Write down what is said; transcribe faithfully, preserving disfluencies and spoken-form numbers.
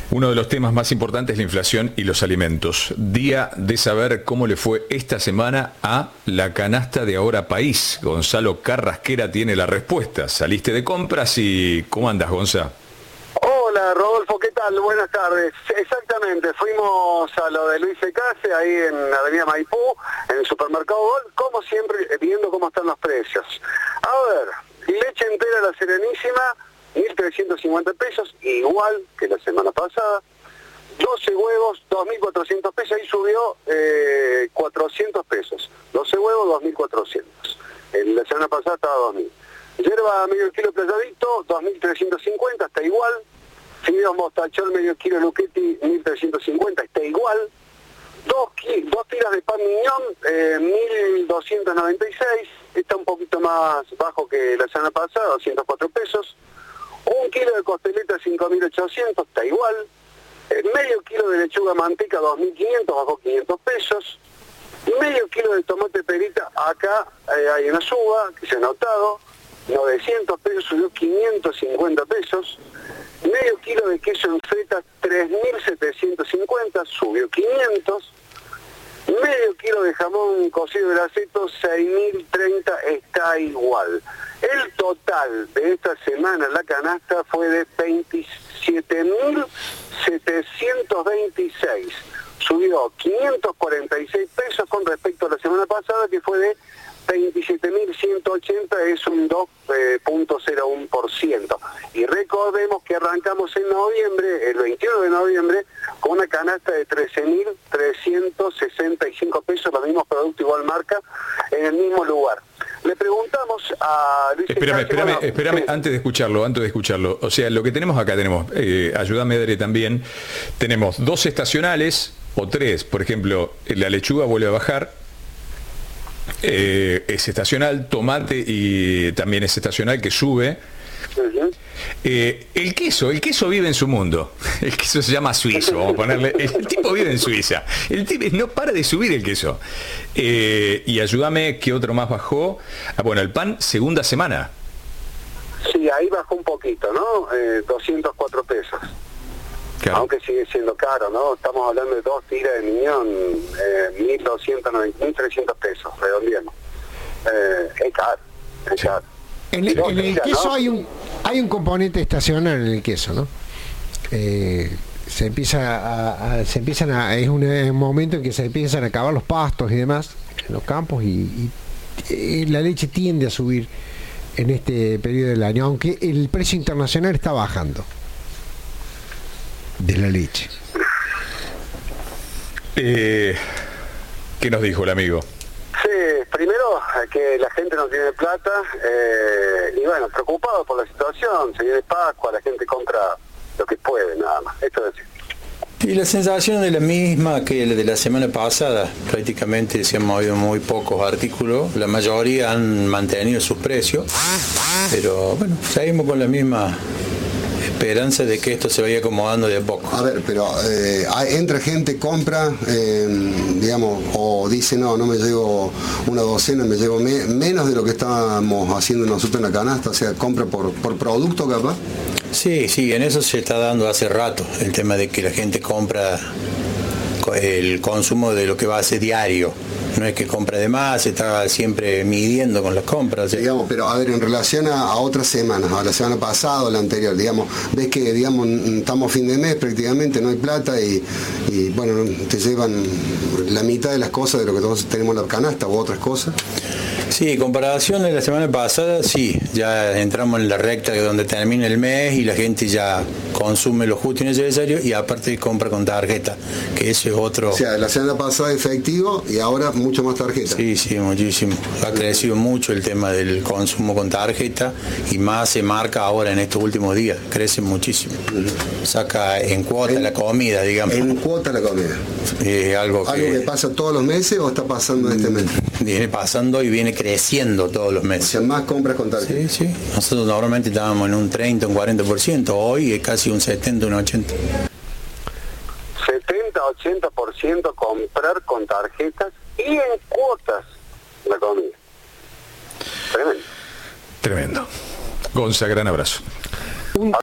Uno de los temas más importantes es la inflación y los alimentos. Día de saber cómo le fue esta semana a la canasta de Ahora País. Gonzalo Carrasquera tiene la respuesta. Saliste de compras y ¿cómo andas, Gonza? Hola, Rodolfo, ¿qué tal? Buenas tardes. Exactamente, fuimos a lo de Luis Secase, ahí en Avenida Maipú, en el supermercado Gol, como siempre, viendo cómo están los precios. A ver, leche entera La Serenísima, mil trescientos cincuenta pesos, igual que la semana pasada. doce huevos, dos mil cuatrocientos pesos, ahí subió eh, cuatrocientos pesos. doce huevos, dos mil cuatrocientos. En la semana pasada estaba dos mil. Yerba medio kilo Playadito, dos mil trescientos cincuenta, está igual. Fideos Mostachol medio kilo Luchetti, mil trescientos cincuenta, está igual. Dos, dos tiras de pan miñón, eh, mil doscientos noventa y seis, está un poquito más bajo que la semana pasada, doscientos cuatro pesos. Un kilo de costeleta, cinco mil ochocientos, está igual. Eh, medio kilo de lechuga manteca, dos mil quinientos, bajó quinientos pesos. Medio kilo de tomate perita, acá eh, hay una suba que se ha notado, novecientos pesos, subió quinientos cincuenta pesos. Medio kilo de queso en feta, tres mil setecientos cincuenta, subió quinientos. Medio kilo de jamón cocido de aceto, seis mil treinta, está igual. El total de esta semana en la canasta fue de veintisiete mil setecientos veintiséis. Subió quinientos cuarenta y seis pesos con respecto a la semana pasada, que fue de veintisiete mil ciento ochenta, es un dos punto cero uno por ciento. Y recordemos que arrancamos en noviembre, el veintiuno de noviembre, con una canasta de trece mil trescientos sesenta y cinco pesos, los mismos productos, igual marca, en el mismo lugar. Le preguntamos a Luis. Espérame, espérame, bueno, espérame, sí. antes de escucharlo, antes de escucharlo. O sea, lo que tenemos acá, tenemos, eh, ayúdame, Adri, también, tenemos dos estacionales, o tres, por ejemplo, la lechuga vuelve a bajar, eh, es estacional, tomate y también es estacional, que sube. Uh-huh. Eh, el queso, el queso vive en su mundo. El queso se llama suizo, vamos a ponerle. El tipo vive en Suiza. El tipo no para de subir el queso. Eh, y ayúdame, ¿qué otro más bajó? Ah, bueno, el pan, segunda semana. Sí, ahí bajó un poquito, ¿no? Eh, doscientos cuatro pesos. Claro. Aunque sigue siendo caro, ¿no? Estamos hablando de dos tiras de miñón, eh, mil doscientos noventa, mil trescientos pesos, redondeando. Eh, es caro, es Sí. caro. En el, Dos en el tiras, queso ¿no? hay un hay un componente estacional en el queso, ¿no? Eh, se empieza a, a- se empiezan a es un, eh, momento en que se empiezan a acabar los pastos y demás en los campos y, y, eh, la leche tiende a subir en este periodo del año, aunque el precio internacional está bajando de la leche. Eh, ¿Qué nos dijo el amigo? Sí, primero que la gente no tiene plata eh, y bueno, preocupado por la situación, se viene Pascua, la gente compra lo que puede nada más, esto es decir. Y la sensación es la misma que la de la semana pasada, prácticamente se han movido muy pocos artículos, la mayoría han mantenido sus precios, pero bueno, seguimos con la misma esperanza de que esto se vaya acomodando de a poco. A ver, pero eh, hay- entra gente, compra, eh, digamos, o dice, no, no me llevo una docena, me llevo me- menos de lo que estábamos haciendo nosotros en la canasta, o sea, compra por, por producto capaz. Sí, sí, en eso se está dando hace rato, el tema de que la gente compra co- el consumo de lo que va a hacer diario. No es que compra de más, se está siempre midiendo con las compras. o sea, Digamos, pero a ver, en relación a, a otras semanas, a la semana pasada o la anterior, digamos, ves que, digamos, estamos fin de mes prácticamente, no hay plata y, y, bueno, te llevan la mitad de las cosas de lo que todos tenemos en la canasta o otras cosas. Sí, comparación de la semana pasada, sí, ya entramos en la recta de donde termina el mes y la gente ya consume lo justo y necesario y aparte compra con tarjeta, que eso es otro. O sea, la semana pasada efectivo y ahora mucho más tarjeta. Sí, sí, muchísimo. Ha crecido mucho el tema del consumo con tarjeta y más se marca ahora en estos últimos días, crece muchísimo. Saca en cuota En- la comida, digamos. En cuota la comida. Eh, algo que, ¿Algo que pasa todos los meses o está pasando este mes? viene pasando y viene creciendo todos los O meses. sea, más compras con tarjeta. Sí, sí. Nosotros normalmente estábamos en un treinta, un cuarenta por ciento. Hoy es casi un setenta, un ochenta. setenta, ochenta por ciento comprar con tarjetas y en cuotas la comida. Tremendo. Tremendo. Gonza, gran abrazo.